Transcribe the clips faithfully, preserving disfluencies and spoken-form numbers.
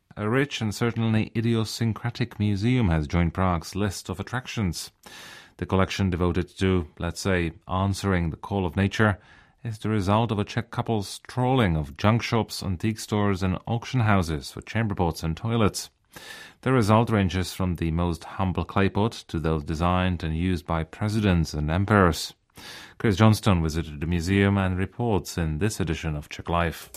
A rich and certainly idiosyncratic museum has joined Prague's list of attractions. The collection devoted to, let's say, answering the call of nature is the result of a Czech couple's trawling of junk shops, antique stores and auction houses for chamber pots and toilets. The result ranges from the most humble clay pot to those designed and used by presidents and emperors. Chris Johnston visited the museum and reports in this edition of Czech Life.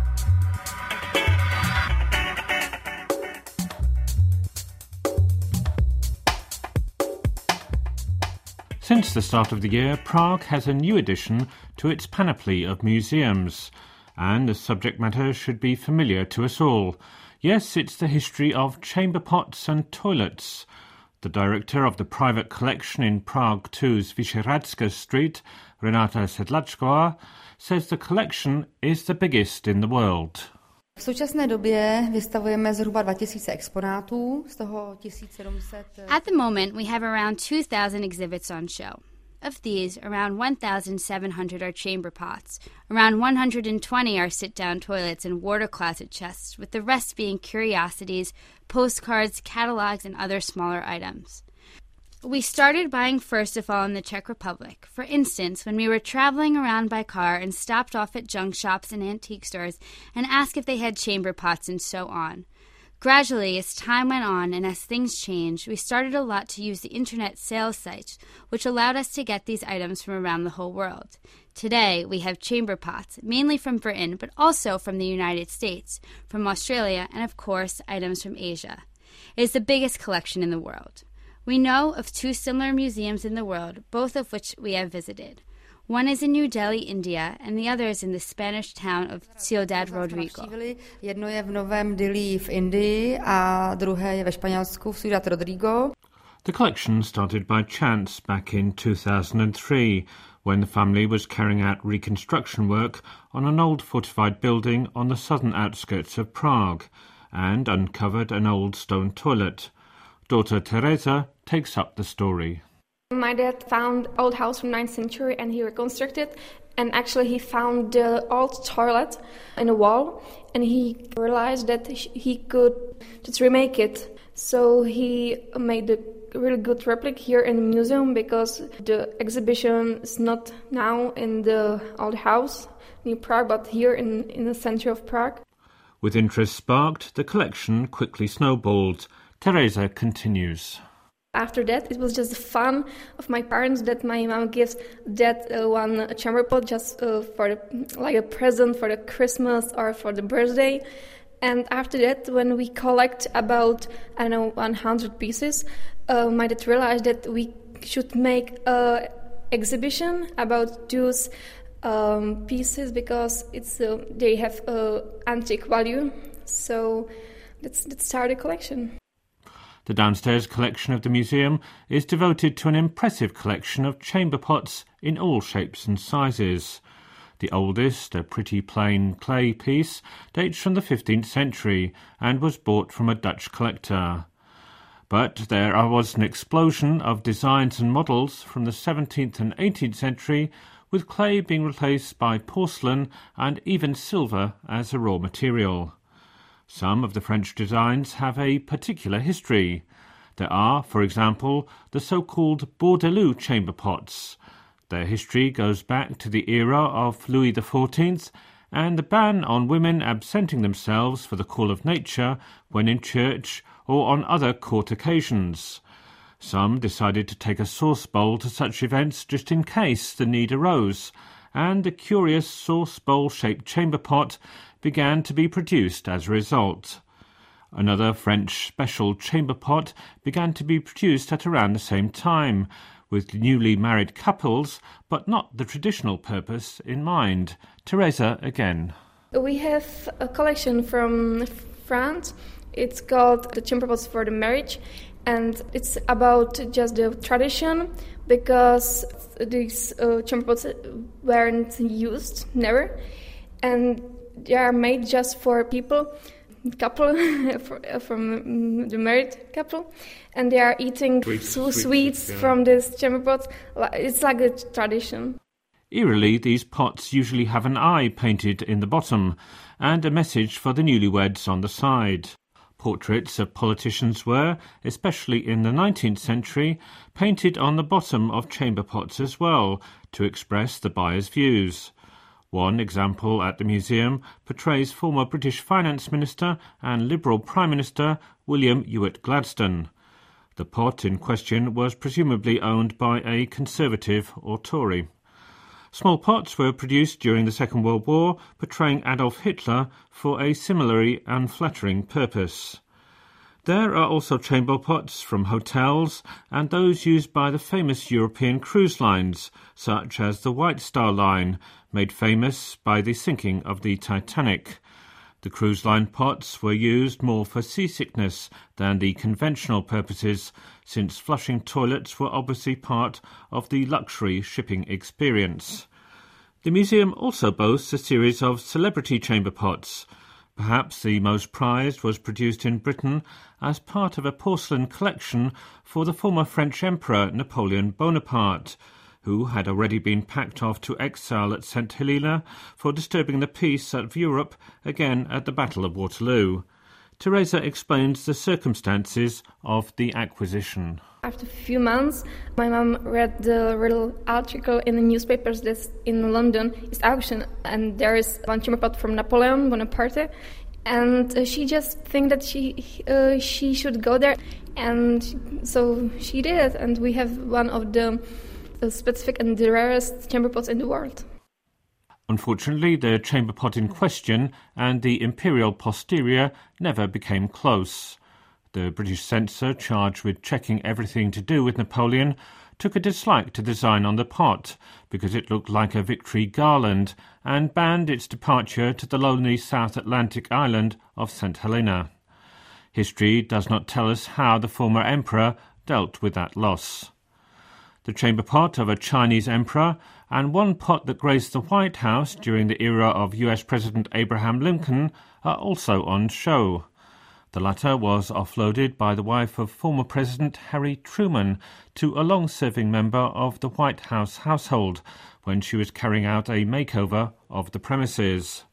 Since the start of the year, Prague has a new addition to its panoply of museums, and the subject matter should be familiar to us all. Yes, it's the history of chamber pots and toilets. The director of the private collection in Prague two's Vyšehradské Street, Renata Sedlačková, says the collection is the biggest in the world. V současné době vystavujeme zhruba dva tisíce exponátů, z toho tisíc sedm set... At the moment, we have around two thousand exhibits on show. Of these, around one thousand seven hundred are chamber pots, around one hundred twenty are sit-down toilets and water closet chests, with the rest being curiosities, postcards, catalogs, and other smaller items. We started buying first of all in the Czech Republic. For instance, when we were traveling around by car and stopped off at junk shops and antique stores and asked if they had chamber pots and so on. Gradually, as time went on and as things changed, we started a lot to use the internet sales sites, which allowed us to get these items from around the whole world. Today, we have chamber pots, mainly from Britain, but also from the United States, from Australia, and of course, items from Asia. It is the biggest collection in the world. We know of two similar museums in the world, both of which we have visited. One is in New Delhi, India, and the other is in the Spanish town of Ciudad Rodrigo. Jedno je v Novém Dillí v Indii a druhé je ve Španělsku v Ciudad Rodrigo. The collection started by chance back in two thousand three, when the family was carrying out reconstruction work on an old fortified building on the southern outskirts of Prague, and uncovered an old stone toilet. Daughter Teresa takes up the story. My dad found an old house from ninth century and he reconstructed, and actually he found the old toilet in a wall and he realized that he could just remake it. So he made a really good replica here in the museum, because the exhibition is not now in the old house near Prague, but here in, in the center of Prague. With interest sparked, the collection quickly snowballed. Teresa continues. After that, it was just the fun of my parents that my mom gives that uh, one chamber pot just uh, for the, like a present for the Christmas or for the birthday. And after that, when we collect about, I don't know, one hundred pieces, uh, my dad realized that we should make an exhibition about those um, pieces, because it's uh, they have uh, antique value. So let's, let's start a collection. The downstairs collection of the museum is devoted to an impressive collection of chamber pots in all shapes and sizes. The oldest, a pretty plain clay piece, dates from the fifteenth century and was bought from a Dutch collector. But there was an explosion of designs and models from the seventeenth and eighteenth century, with clay being replaced by porcelain and even silver as a raw material. Some of the French designs have a particular history. There are, for example, the so-called Bordelou chamber pots. Their history goes back to the era of Louis the fourteenth and the ban on women absenting themselves for the call of nature when in church or on other court occasions. Some decided to take a sauce bowl to such events just in case the need arose, and the curious sauce bowl-shaped chamber pot began to be produced as a result. Another French special chamber pot began to be produced at around the same time, with newly married couples, but not the traditional purpose in mind. Teresa again. We have a collection from France. It's called the chamber pots for the marriage, and it's about just the tradition, because these uh, chamber pots weren't used, never, and they are made just for people, couple, for, from the married couple, and they are eating sweets, sweets, sweets yeah. from this chamber pots. It's like a tradition. Eerily, these pots usually have an eye painted in the bottom and a message for the newlyweds on the side. Portraits of politicians were, especially in the nineteenth century, painted on the bottom of chamber pots as well, to express the buyer's views. One example at the museum portrays former British Finance Minister and Liberal Prime Minister William Ewart Gladstone. The pot in question was presumably owned by a Conservative or Tory. Small pots were produced during the Second World War, portraying Adolf Hitler for a similarly unflattering purpose. There are also chamber pots from hotels and those used by the famous European cruise lines, such as the White Star Line, made famous by the sinking of the Titanic. The cruise line pots were used more for seasickness than the conventional purposes, since flushing toilets were obviously part of the luxury shipping experience. The museum also boasts a series of celebrity chamber pots. Perhaps the most prized was produced in Britain as part of a porcelain collection for the former French Emperor Napoleon Bonaparte, who had already been packed off to exile at Saint Helena for disturbing the peace of Europe again at the Battle of Waterloo. Teresa explains the circumstances of the acquisition. After a few months, my mom read the little article in the newspapers that in London is auction, and there is one chamber pot from Napoleon Bonaparte, and uh, she just think that she uh, she should go there, and so she did, and we have one of the, the specific and the rarest chamber pots in the world. Unfortunately, the chamber pot in question and the imperial posterior never became close. The British censor, charged with checking everything to do with Napoleon, took a dislike to the design on the pot because it looked like a victory garland, and banned its departure to the lonely South Atlantic island of Saint Helena. History does not tell us how the former emperor dealt with that loss. The chamber pot of a Chinese emperor and one pot that graced the White House during the era of U S President Abraham Lincoln are also on show. The latter was offloaded by the wife of former President Harry Truman to a long-serving member of the White House household when she was carrying out a makeover of the premises.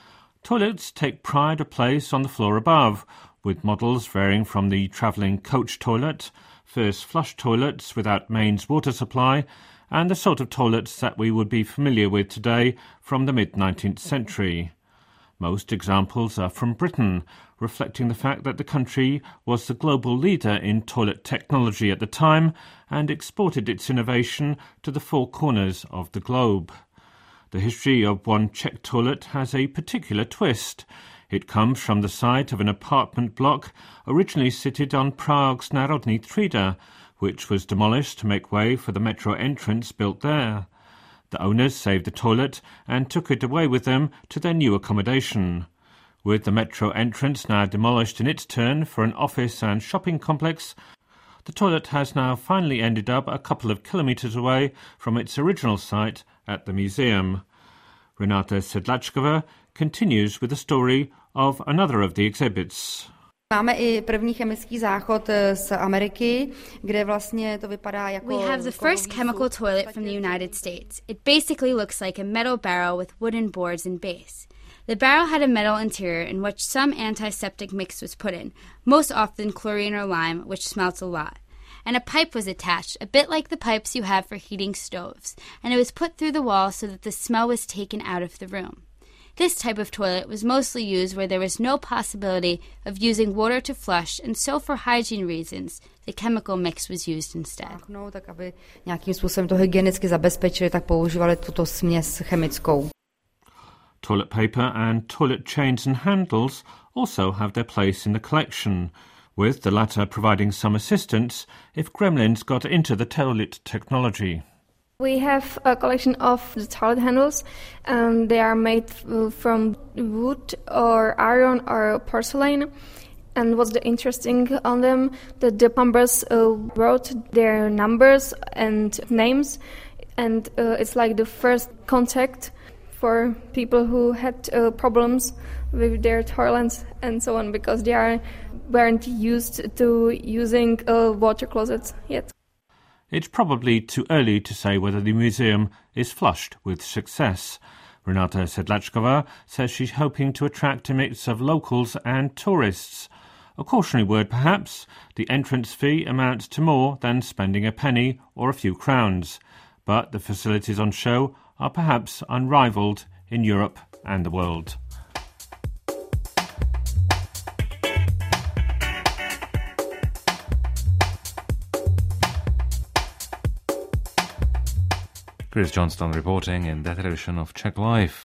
Toilets take pride of place on the floor above, with models varying from the travelling coach toilet, first flush toilets without mains water supply, and the sort of toilets that we would be familiar with today from the mid-nineteenth century. Most examples are from Britain, reflecting the fact that the country was the global leader in toilet technology at the time and exported its innovation to the four corners of the globe. The history of one Czech toilet has a particular twist. It comes from the site of an apartment block originally sited on Prague's Národní třída, which was demolished to make way for the metro entrance built there. The owners saved the toilet and took it away with them to their new accommodation. With the metro entrance now demolished in its turn for an office and shopping complex, the toilet has now finally ended up a couple of kilometres away from its original site at the museum. Renata Sedlačková continues with the story of another of the exhibits. Máme i první chemický záchod z Ameriky, kde vlastně to vypadá jako... We have the first chemical toilet from the United States. It basically looks like a metal barrel with wooden boards and base. The barrel had a metal interior in which some antiseptic mix was put in, most often chlorine or lime, which smells a lot. And a pipe was attached, a bit like the pipes you have for heating stoves, and it was put through the wall so that the smell was taken out of the room. This type of toilet was mostly used where there was no possibility of using water to flush, and so for hygiene reasons, the chemical mix was used instead. No, tak aby nějakým způsobem to hygienicky zabezpečili, tak používali tuto směs chemickou. Toilet paper and toilet chains and handles also have their place in the collection, with the latter providing some assistance if gremlins got into the toilet technology. We have a collection of the toilet handles, and they are made from wood or iron or porcelain. And what's the interesting on them, that the plumbers uh, wrote their numbers and names, and uh, it's like the first contact for people who had uh, problems with their toilets and so on, because they are, weren't used to using uh, water closets yet. It's probably too early to say whether the museum is flushed with success. Renata Sedlačková says she's hoping to attract a mix of locals and tourists. A cautionary word perhaps, the entrance fee amounts to more than spending a penny or a few crowns, but the facilities on show are perhaps unrivalled in Europe and the world. Chris Johnston reporting in that edition of Czech Life.